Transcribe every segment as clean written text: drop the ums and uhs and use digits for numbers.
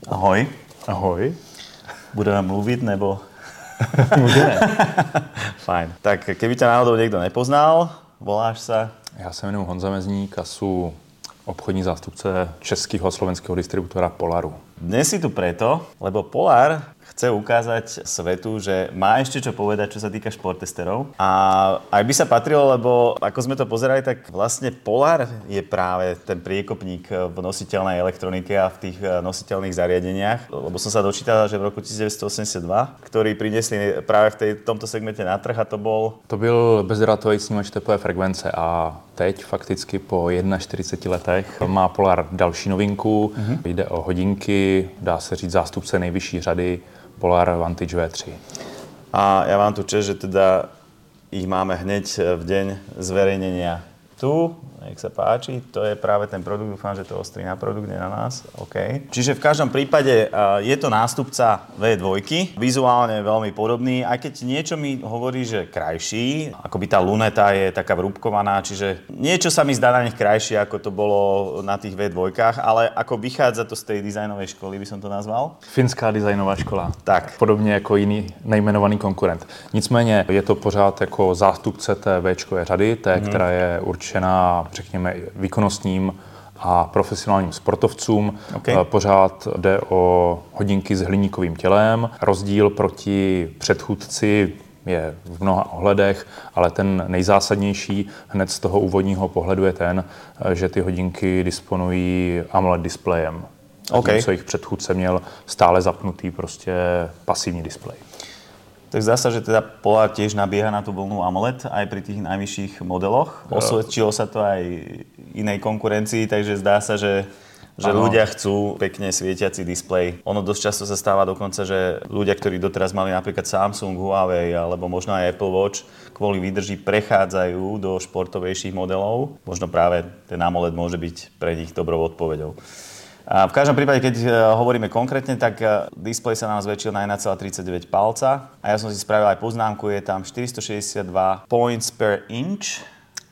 Ahoj. Ahoj. Budeme mluviť, nebo... Můžeme. Fajn. Tak keby ťa náhodou niekto nepoznal, voláš sa? Já se jmenuji Honza Mezník a sú obchodní zástupce českého a slovenského distributora Polaru. Dnes si tu preto, lebo Polar chce ukázať svetu, že má ešte čo povedať, čo sa týka športtesterov. A aj by sa patrilo, lebo ako sme to pozerali, tak vlastne Polar je práve ten priekopník v nositeľnej elektronike a v tých nositeľných zariadeniach. Lebo som sa dočítal, že v roku 1982, ktorý priniesli práve v tomto segmente na trh, a to bol... To byl bezdrátový snímač tepové frekvence a teď fakticky po 41 letech má Polar další novinku. Jde o hodinky, dá se říct zástupce nejvyšší řady Polar Vantage V3. A ja vám tu čest, že teda ich máme hneď v deň zverejnenia tu. Nech sa páči, to je práve ten produkt, dúfam, že to ostrí na produkt, nie na nás. OK. Čiže v každom prípade je to nástupca V2, vizuálne veľmi podobný, aj keď niečo mi hovorí, že krajší, akoby tá luneta je taká vrúbkovaná, čiže niečo sa mi zdá na nich krajšie, ako to bolo na tých V2, ale ako vychádza to z tej dizajnovej školy, by som to nazval. Finská designová škola. Tak. Podobně jako jiný nejmenovaný konkurent. Nicméně je to pořád jako zástupce té V-čkové řady, té, která je určená, řekněme, výkonnostním a profesionálním sportovcům. Okay. Pořád jde o hodinky s hliníkovým tělem. Rozdíl proti předchůdci je v mnoha ohledech, ale ten nejzásadnější hned z toho úvodního pohledu je ten, že ty hodinky disponují AMOLED displejem. Okay. Co jejich předchůdce měl stále zapnutý prostě pasivní displej. Tak zdá sa, že teda Polar tiež nabieha na tú vlnu AMOLED aj pri tých najvyšších modeloch. Osvedčilo sa to aj inej konkurencii, takže zdá sa, že ľudia chcú pekne svietiaci displej. Ono dosť často sa stáva dokonca, že ľudia, ktorí doteraz mali napríklad Samsung, Huawei alebo možno aj Apple Watch, kvôli výdrži prechádzajú do športovejších modelov. Možno práve ten AMOLED môže byť pre nich dobrou odpoveďou. A v každom prípade, keď hovoríme konkrétne, tak displej sa nám zväčšil na 1,39 palca a ja som si spravil aj poznámku, je tam 462 points per inch,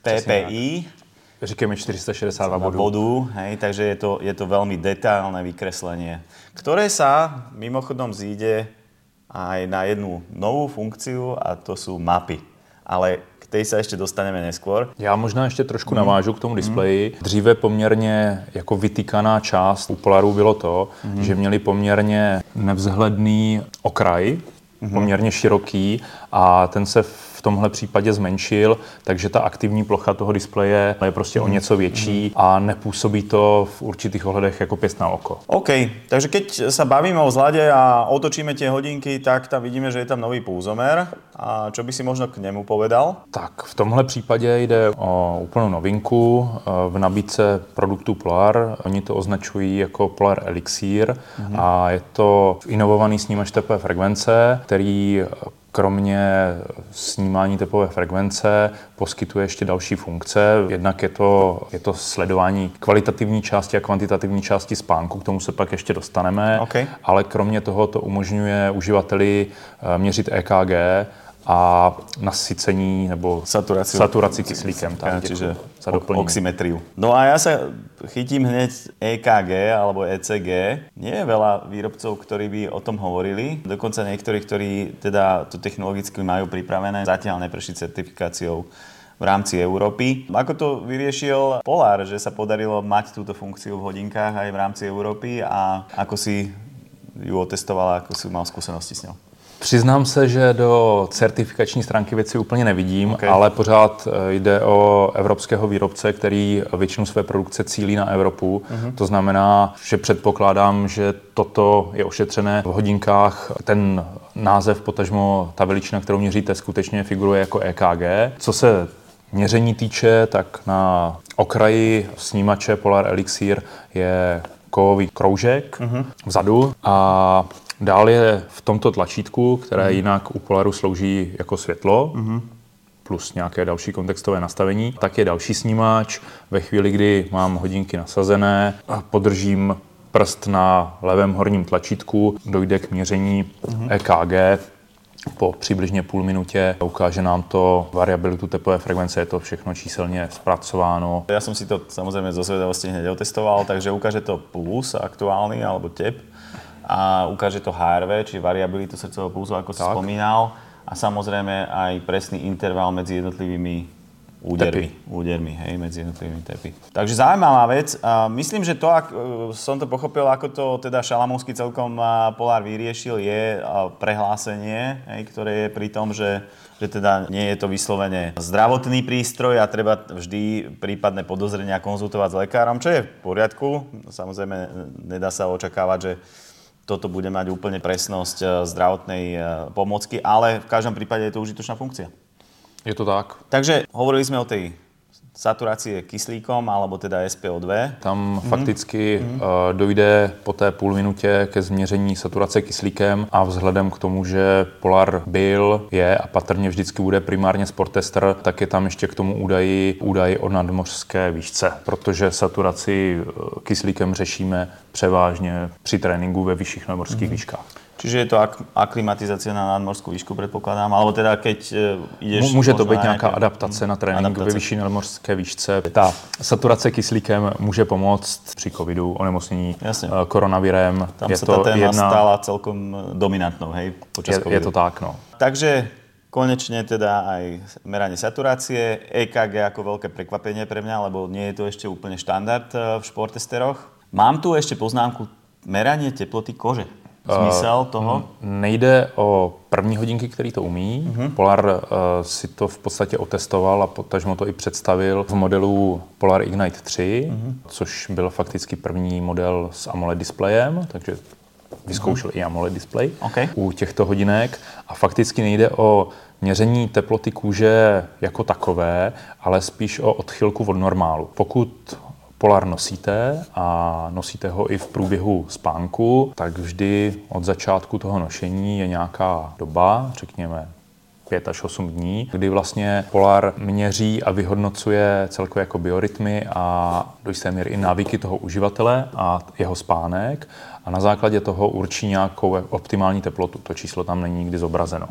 PPI. Říkáme 462 bodů. Hej, takže je to veľmi detailné vykreslenie, ktoré sa mimochodom zíde aj na jednu novú funkciu a to sú mapy. Ale tej sa ešte dostaneme neskôr. Já možná ještě trošku navážu k tomu displeji. Dříve poměrně jako vytýkaná část u Polaru bylo to, že měli poměrně nevzhledný okraj, poměrně široký a ten se v tomhle případě zmenšil, takže ta aktivní plocha toho displeje je prostě o něco větší a nepůsobí to v určitých ohledech jako pěst na oko. OK, takže keď sa bavíme o vzhľade a otočíme tie hodinky, tak tam vidíme, že je tam nový pulzomer. A čo by si možno k nemu povedal? Tak v tomhle případě jde o úplnou novinku v nabídce produktů Polar. Oni to označují jako Polar Elixir a je to inovovaný snímač tepové frekvence, který kromě snímání tepové frekvence poskytuje ještě další funkce. Jednak je to sledování kvalitativní části a kvantitativní části spánku, k tomu se pak ještě dostaneme, ale kromě toho to umožňuje uživateli měřit EKG a nasycení nebo saturaci kyslíkem. Čiže oximetriu. No a ja sa chytím hneď EKG alebo ECG. Nie je veľa výrobcov, ktorí by o tom hovorili. Dokonca niektorí, ktorí teda to technologicky majú pripravené, zatiaľ neprešli certifikáciou v rámci Európy. Ako to vyriešil Polar, že sa podarilo mať túto funkciu v hodinkách aj v rámci Európy a ako si ju otestovala, ako si mal skúsenosti s ňou? Přiznám se, že do certifikační stránky věci úplně nevidím, ale pořád jde o evropského výrobce, který většinu své produkce cílí na Evropu. To znamená, že předpokládám, že toto je ošetřené v hodinkách. Ten název, potažmo ta veličina, kterou měříte, skutečně figuruje jako EKG. Co se měření týče, tak na okraji snímače Polar Elixir je kovový kroužek vzadu a dál je v tomto tlačítku, které jinak u Polaru slouží jako světlo, plus nějaké další kontextové nastavení, tak je další snímač. Ve chvíli, kdy mám hodinky nasazené, podržím prst na levém horním tlačítku, dojde k měření EKG po přibližně půl minutě. Ukáže nám to variabilitu tepové frekvence, je to všechno číselně zpracováno. Ja som si to samozrejme zo zvedavosti hneď otestoval, takže ukáže to puls aktuálny alebo tep a ukáže to HRV, čiže variabilitu srdcového pulzu, ako si spomínal, a samozrejme aj presný interval medzi jednotlivými údermi, hej, medzi jednotlivými tepy. Takže zaujímavá vec. Myslím, že to, ak som to pochopil, ako to teda Šalamovský celkom Polar vyriešil, je prehlásenie, hej, ktoré je pri tom, že teda nie je to vyslovene zdravotný prístroj a treba vždy prípadné podozrenia konzultovať s lekárom, čo je v poriadku. Samozrejme, nedá sa očakávať, že toto bude mať úplne presnosť zdravotnej pomocky, ale v každom prípade je to užitočná funkcia. Je to tak. Takže hovorili sme o tej saturácie kyslíkom, alebo teda SpO2. Tam fakticky dojde po té půl minutě ke změření saturace kyslíkem a vzhledem k tomu, že Polar byl, je a patrně vždycky bude primárně sporttester, tak je tam ještě k tomu údaj o nadmořské výšce, protože saturaci kyslíkem řešíme převážně při tréninku ve vyšších nadmořských výškách. Čiže je to aklimatizácia na nadmorskú výšku, predpokladám, alebo teda keď ideš... Může to být nějaká adaptace na trénink ve vyšší nadmořské výšce. Ta saturace kyslíkem může pomoct při covidu, onemocnění koronavirem. Tam je sa tá téma stala celkom dominantnou, hej, počas covidu. Je to tak, no. Takže konečne teda aj meranie saturácie, EKG ako veľké prekvapenie pre mňa, lebo nie je to ešte úplne štandard v športtesteroch. Mám tu ešte poznámku meranie teploty kože. Zmysel toho? Nejde o první hodinky, který to umí. Polar si to v podstatě otestoval a potažmo to i představil v modelu Polar Ignite 3, což byl fakticky první model s AMOLED displejem, takže vyzkoušel i AMOLED displej u těchto hodinek. A fakticky nejde o měření teploty kůže jako takové, ale spíš o odchylku od normálu. Pokud Polar nosíte a nosíte ho i v průběhu spánku, tak vždy od začátku toho nošení je nějaká doba, řekněme 5 až 8 dní, kdy vlastně Polar měří a vyhodnocuje celkově jako biorytmy a do jisté míry i návyky toho uživatele a jeho spánek a na základě toho určí nějakou optimální teplotu. To číslo tam není nikdy zobrazeno.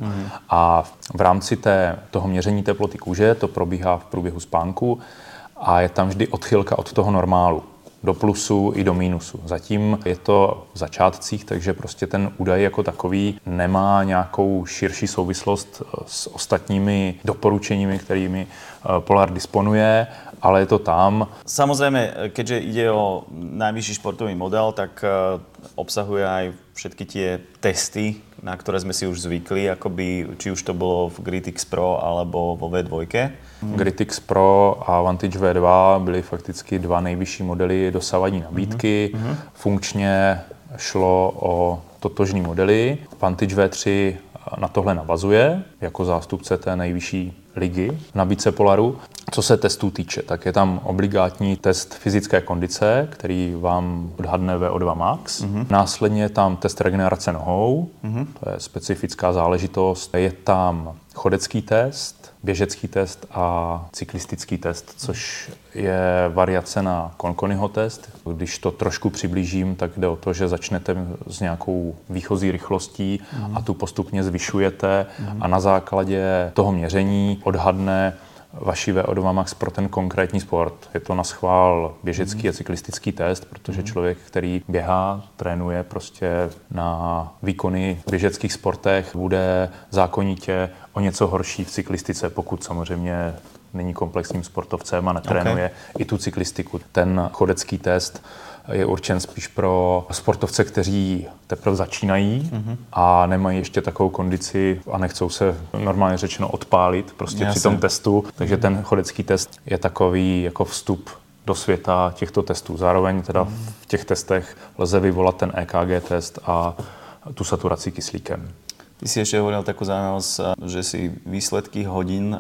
A v rámci toho měření teploty kůže to probíhá v průběhu spánku a je tam vždy odchylka od toho normálu. Do plusu i do mínusu. Zatím je to v začátcích, takže prostě ten údaj jako takový nemá nějakou širší souvislost s ostatními doporučeními, kterými Polar disponuje, ale je to tam. Samozrejme, keďže ide o najvyšší športový model, tak obsahuje aj všetky tie testy, na ktoré sme si už zvykli, akoby, či už to bolo v GridX Pro alebo vo V2. GridX Pro a Vantage V2 byly fakticky dva nejvyšší modely dosavadní nabídky. Funkčně šlo o totožný modely. Vantage V3 na tohle navazuje jako zástupce té nejvyšší ligy v nabídce Polaru. Co se testů týče, tak je tam obligátní test fyzické kondice, který vám odhadne VO2 max. Následně je tam test regenerace nohou, to je specifická záležitost. Je tam chodecký test, běžecký test a cyklistický test, což je variace na Conconiho test. Když to trošku přiblížím, tak jde o to, že začnete s nějakou výchozí rychlostí a tu postupně zvyšujete a na základě toho měření odhadne vaši VO2 max pro ten konkrétní sport. Je to na schvál běžecký a cyklistický test, protože člověk, který běhá, trénuje prostě na výkony v běžeckých sportech, bude zákonitě o něco horší v cyklistice, pokud samozřejmě není komplexním sportovcem a netrénuje i tu cyklistiku. Ten chodecký test je určen spíš pro sportovce, kteří teprve začínají a nemají ještě takovou kondici a nechcou se normálně řečeno odpálit prostě při tom testu. Takže ten chodecký test je takový jako vstup do světa těchto testů. Zároveň teda v těch testech lze vyvolat ten EKG test a tu saturaci kyslíkem. Ty si ešte hovoril takú zaujímavosť, že si výsledky hodín,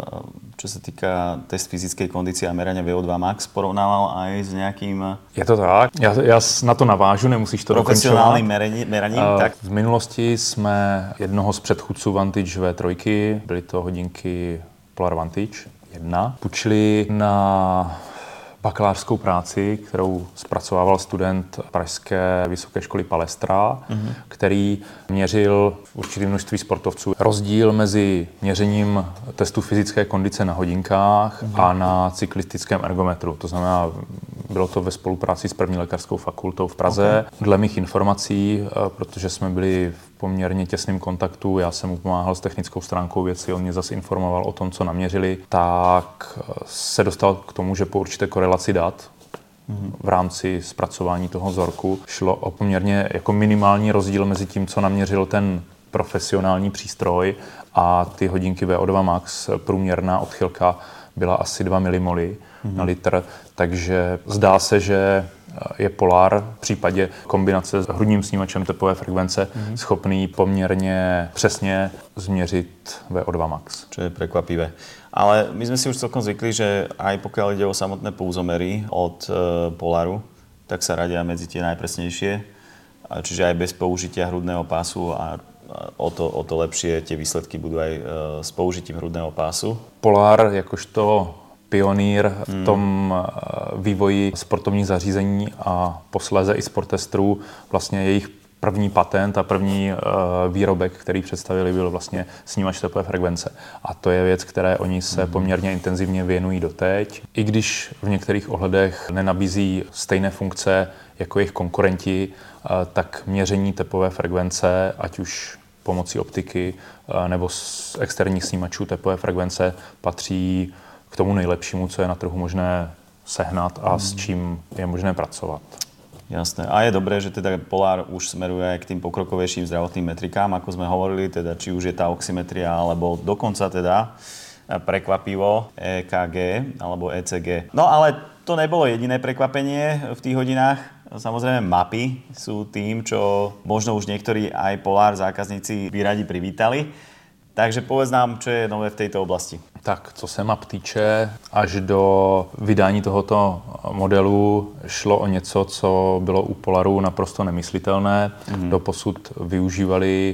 čo sa týka test fyzickej kondície a merania VO2 max, porovnával aj s nejakým... Je to tak. Já na to navážu, nemusíš to dokončovat. Profesionálnym meraním. Tak. V minulosti jsme jednoho z předchůdců Vantage V3, byly to hodinky Polar Vantage 1, půjčili na bakalářskou práci, kterou zpracovával student Pražské vysoké školy Palestra, který měřil v určitém množství sportovců rozdíl mezi měřením testu fyzické kondice na hodinkách a na cyklistickém ergometru. To znamená, bylo to ve spolupráci s první lékařskou fakultou v Praze. Dle mých informací, protože jsme byli v poměrně těsném kontaktu, já jsem mu pomáhal s technickou stránkou věci, on mě zase informoval o tom, co naměřili, tak se dostal k tomu, že po určité korelaci dat v rámci zpracování toho vzorku šlo o poměrně jako minimální rozdíl mezi tím, co naměřil ten profesionální přístroj a ty hodinky VO2 max. Průměrná odchylka byla asi 2 milimoly na litr, takže zdá se, že je Polar v případě kombinace s hrudním snímačem tepové frekvence schopný poměrně přesně změřit VO2 max. Čo je prekvapivé. Ale my sme si už celkom zvykli, že aj pokiaľ ide o samotné pulzomery od Polaru, tak sa radia medzi tie najpresnejšie. Čiže aj bez použitia hrudného pásu a o to lepšie tie výsledky budú aj s použitím hrudného pásu. Polar jakožto pionýr v tom vývoji sportovních zařízení a posléze i sportestrů, vlastně jejich první patent a první výrobek, který představili, byl vlastně snímač tepové frekvence. A to je věc, které oni se poměrně intenzivně věnují doteď. I když v některých ohledech nenabízí stejné funkce jako jejich konkurenti, tak měření tepové frekvence, ať už pomocí optiky nebo z externích snímačů tepové frekvence, patří k tomu nejlepšímu, co je na trhu možné sehnat a s čím je možné pracovat. Jasné. A je dobré, že teda Polar už smeruje aj k tým pokrokovejším zdravotným metrikám, ako sme hovorili, teda či už je tá oximetria, alebo dokonca teda prekvapivo EKG alebo ECG. No ale to nebolo jediné prekvapenie v tých hodinách. Samozrejme mapy sú tým, čo možno už niektorí aj Polar zákazníci by radi privítali. Takže povedz nám, čo je nové v tejto oblasti. Tak, co se map týče, až do vydání tohoto modelu šlo o něco, co bylo u Polaru naprosto nemyslitelné. Doposud využívali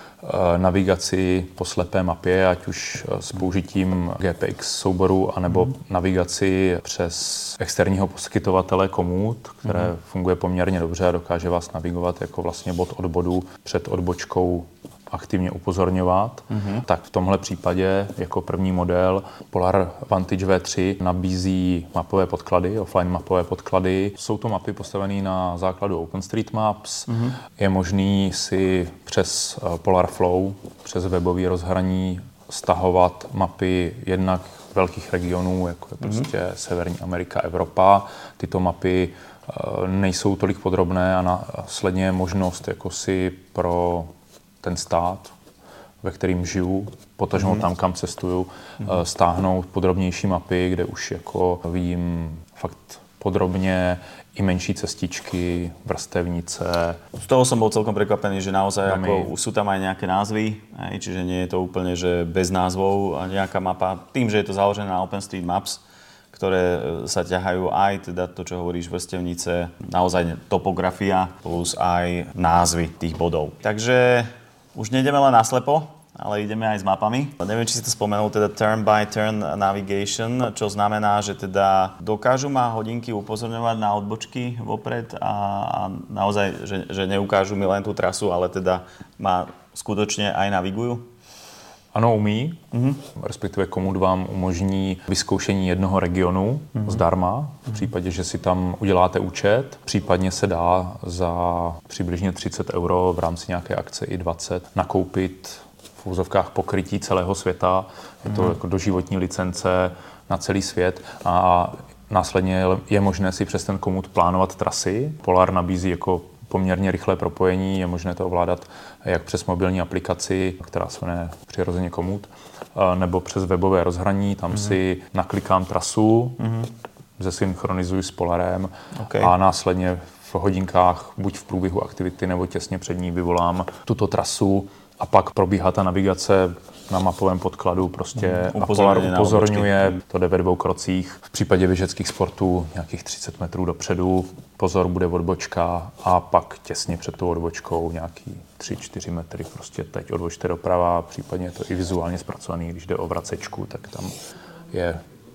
navigaci po slepé mapě, ať už s použitím GPX souboru, anebo navigaci přes externího poskytovatele komut, které funguje poměrně dobře a dokáže vás navigovat jako vlastně bod od bodu před odbočkou aktivně upozorňovat, tak v tomhle případě jako první model Polar Vantage V3 nabízí mapové podklady, offline mapové podklady. Jsou to mapy postavené na základu OpenStreetMaps. Je možný si přes Polar Flow, přes webové rozhraní stahovat mapy jednak velkých regionů, jako je prostě Severní Amerika, Evropa. Tyto mapy nejsou tolik podrobné a následně je možnost jako si pro ten stát, ve kterým žiju, potažmo tam, kam cestuju, stáhnout podrobnější mapy, kde už jako vidím fakt podrobně i menší cestičky, vrstevnice. Z toho som bol celkom prekvapený, že naozaj ako, sú tam aj nejaké názvy, čiže nie je to úplne že bez názvov nejaká mapa. Tým, že je to založené na OpenStreetMaps, ktoré sa ťahajú aj teda to, čo hovoríš, vrstevnice, naozaj topografia plus aj názvy tých bodov. Takže už nejdeme len naslepo, ale ideme aj s mapami. Neviem, či si to spomenul, teda turn-by-turn navigation, čo znamená, že teda dokážu ma hodinky upozorňovať na odbočky vopred a naozaj, že neukážu mi len tú trasu, ale teda ma skutočne aj navigujú? Ano, umí. Respektive komut vám umožní vyzkoušení jednoho regionu zdarma, v případě, že si tam uděláte účet. Případně se dá za přibližně 30 € v rámci nějaké akce i 20 nakoupit v úzovkách pokrytí celého světa. Je to jako doživotní licence na celý svět a následně je možné si přes ten komut plánovat trasy. Polar nabízí jako poměrně rychlé propojení, je možné to ovládat jak přes mobilní aplikaci, která se jmenuje přirozeně Komut, nebo přes webové rozhraní, tam si naklikám trasu, zesynchronizuji s Polarem a následně v hodinkách, buď v průběhu aktivity, nebo těsně před ní vyvolám tuto trasu a pak probíhá ta navigace na mapovém podkladu, prostě a Polar upozorňuje, to jde ve 2 krocích. V případě běžeckých sportů nějakých 30 metrů dopředu, pozor, bude odbočka a pak těsně před tou odbočkou nějaký 3-4 metry, prostě teď odbočte doprava, případně je to i vizuálně zpracovaný, když jde o vracečku, tak tam je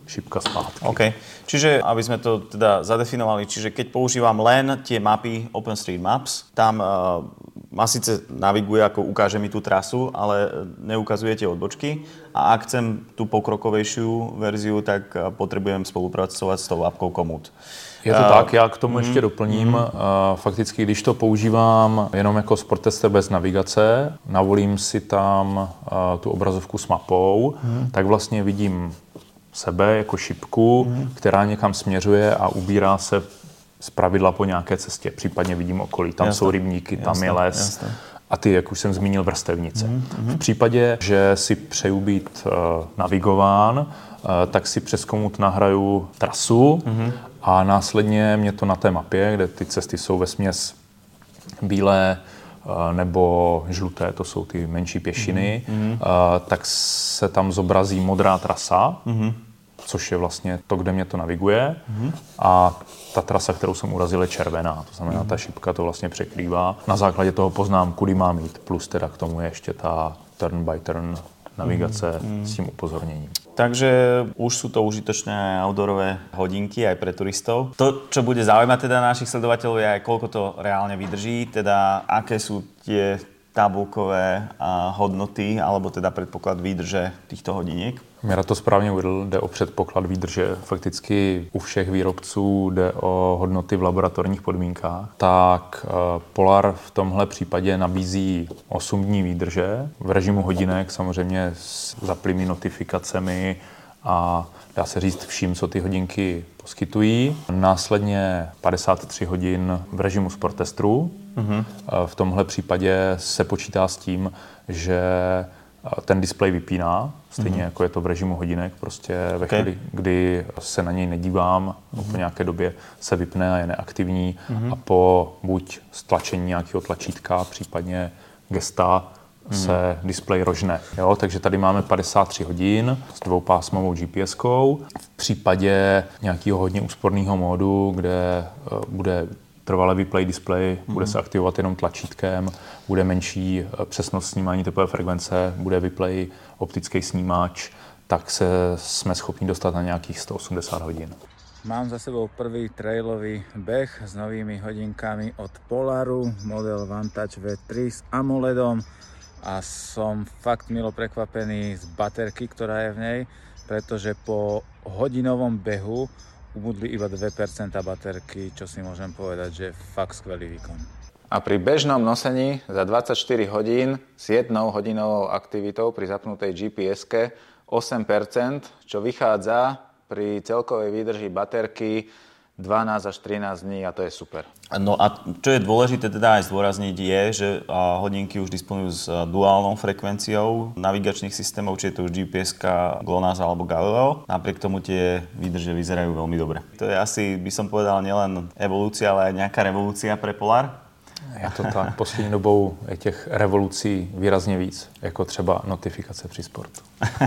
šipka zpátky. OK. Čiže, aby sme to teda zadefinovali, čiže keď používam len tie mapy OpenStreetMaps, tam ma síce naviguje, ako ukáže mi tú trasu, ale neukazuje tie odbočky. A ak chcem tú pokrokovejšiu verziu, tak potrebujem spolupracovať s tou appkou Komoot. Je to tak, já k tomu ještě doplním. Fakticky, když to používám jenom jako sport tester bez navigace, navolím si tam tu obrazovku s mapou, tak vlastně vidím sebe jako šipku, která někam směřuje a ubírá se zpravidla po nějaké cestě. Případně vidím okolí, tam jsou rybníky, tam je les. A ty, jak už jsem zmínil, vrstevnice. V případě, že si přeju být navigován, tak si přes Komoot nahraju trasu a následně mě to na té mapě, kde ty cesty jsou vesměs bílé nebo žluté, to jsou ty menší pěšiny, tak se tam zobrazí modrá trasa, což je vlastně to, kde mě to naviguje. A ta trasa, kterou jsem urazil, je červená. To znamená, ta šipka to vlastně překrývá. Na základě toho poznám, kudy mám jít. Plus teda k tomu je ještě ta turn by turn navigace s tím upozorněním. Takže už sú to užitočné outdoorové hodinky aj pre turistov. To, čo bude zaujímať teda našich sledovateľov, je aj koľko to reálne vydrží, teda aké sú tie tabulkové hodnoty, alebo teda předpoklad výdrže týchto hodiniek. Mira to správně uvedl, jde o předpoklad výdrže. Fakticky u všech výrobců jde o hodnoty v laboratorních podmínkách. Tak Polar v tomhle případě nabízí 8 dní výdrže v režimu hodinek, samozřejmě s zaplými notifikacemi a dá se říct vším, co ty hodinky poskytují. Následně 53 hodin v režimu sport testerů. V tomhle případě se počítá s tím, že ten displej vypíná, stejně jako je to v režimu hodinek. Prostě ve chvíli, kdy se na něj nedívám, po nějaké době se vypne a je neaktivní a po buď stlačení nějakého tlačítka, případně gesta, se displej rožne. Jo? Takže tady máme 53 hodin s dvoupásmovou GPS-kou. V případě nějakého hodně úsporného módu, kde bude trvalé vyplay display, bude se aktivovat jenom tlačítkem, bude menší přesnost snímání tepové frekvence, bude vyplay optický snímač, tak jsme schopni dostat na nějakých 180 hodin. Mám za sebou prvý trailový beh s novými hodinkami od Polaru, model Vantage V3 s AMOLEDom a som fakt milo prekvapený z baterky, ktorá je v nej, pretože po hodinovom behu ubudli iba 2% baterky, čo si môžem povedať, že je fakt skvelý výkon. A pri bežnom nosení za 24 hodín s 1 hodinovou aktivitou pri zapnutej GPS-ke 8%, čo vychádza pri celkovej výdrži baterky 12 až 13 dní a to je super. No a čo je dôležité teda aj zdôrazniť je, že hodinky už disponujú s duálnou frekvenciou navigačných systémov, či je to už GPS-ka, GLONASS alebo Galileo. Napriek tomu tie výdrže vyzerajú veľmi dobre. To je asi, by som povedal, nielen evolúcia, ale aj nejaká revolúcia pre Polar. Je to tak. Poslední dobou je těch revolucí výrazně víc, jako třeba notifikace při sportu.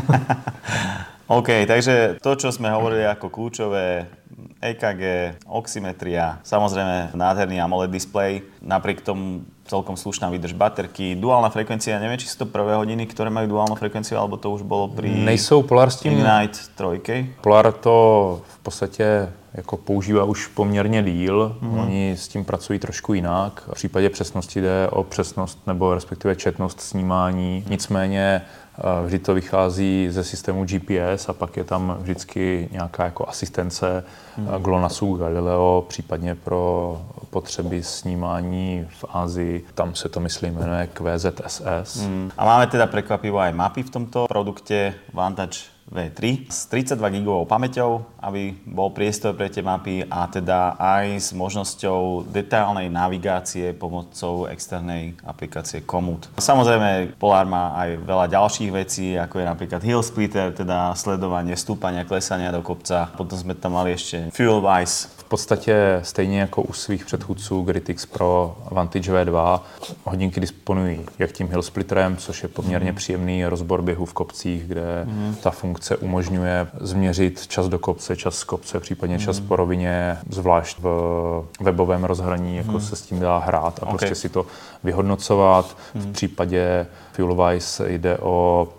OK, takže to, čo sme hovorili ako kľúčové, EKG, oximetria, samozrejme nádherný AMOLED display, napriek tomu celkom slušná výdrž baterky, duálna frekvencia, neviem, či sú to prvé hodiny, ktoré majú duálnu frekvenciu, alebo to už bolo pri Nejsou Polar s tím Ignite 3. Polar to v podstatě jako používá už poměrně díl. Oni s tím pracují trošku jinak. V případě přesnosti jde o přesnost nebo respektive četnost snímání. Nicméně vždy to vychází ze systému GPS a pak je tam vždycky nějaká jako asistence GLONASSu, Galileo, případně pro potřeby snímání v Ázii. Tam se to, myslím, jmenuje QZSS. A máme teda prekvapivo aj mapy v tomto produkte Vantage V3 s 32 GB pamäťou, aby bol priestor pre tie mapy a teda aj s možnosťou detailnej navigácie pomocou externej aplikácie Komoot. Samozrejme, Polar má aj veľa ďalších vecí, ako je napríklad Hill Splitter, teda sledovanie stúpania, klesania do kopca. Potom sme tam mali ešte FuelWise. V podstatě stejně jako u svých předchůdců Gritix Pro Vantage V2 hodinky disponují jak tím Hill Splitterem, což je poměrně příjemný rozbor běhu v kopcích, kde ta funkce umožňuje změřit čas do kopce, čas z kopce, případně čas po rovině, zvlášť v webovém rozhraní, jako se s tím dá hrát a prostě si to vyhodnocovat. V případě FuelWise jde o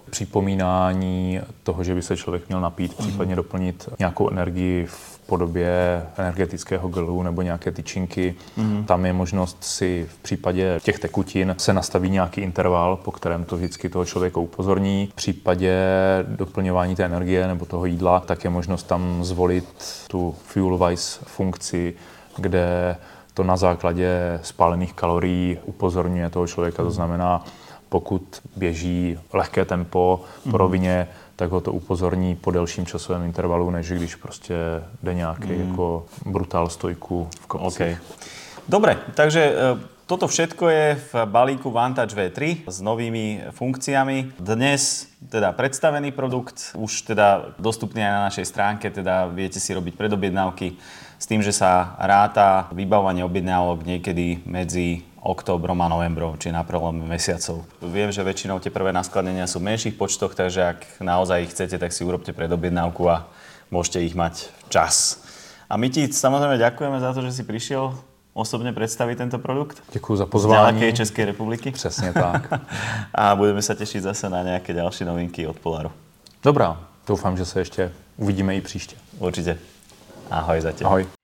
připomínání toho, že by se člověk měl napít, případně doplnit nějakou energii v podobě energetického gelu nebo nějaké tyčinky. Tam je možnost si v případě těch tekutin se nastaví nějaký interval, po kterém to vždycky toho člověka upozorní. V případě doplňování té energie nebo toho jídla, tak je možnost tam zvolit tu Fuelwise funkci, kde to na základě spálených kalorií upozorňuje toho člověka. To znamená, pokud běží lehké tempo po rovině, tak ho to upozorní po delším časovém intervalu, než když prostě jde nějaký jako brutál stojku v kopcích. Okay. Dobre, takže toto všetko je v balíku Vantage V3 s novými funkciami. Dnes teda predstavený produkt, už teda dostupný aj na našej stránke, teda viete si robiť predobjednávky s tým, že sa ráta vybavovanie objednávok niekedy medzi októbrom a novembrom, či na prelome mesiacov. Viem, že väčšinou tie prvé naskladnenia sú v menších počtoch, takže ak naozaj ich chcete, tak si urobte predobjednávku a môžete ich mať včas. A my ti samozrejme ďakujeme za to, že si prišiel osobne predstaviť tento produkt. Děkuji za pozvání. Z ďalekej Českej republiky. Přesně tak. A budeme sa tešiť zase na nejaké ďalšie novinky od Polaru. Dobrá, doufám, že se ještě uvidíme i příště. Určite. Ahoj zatiaľ. Ahoj.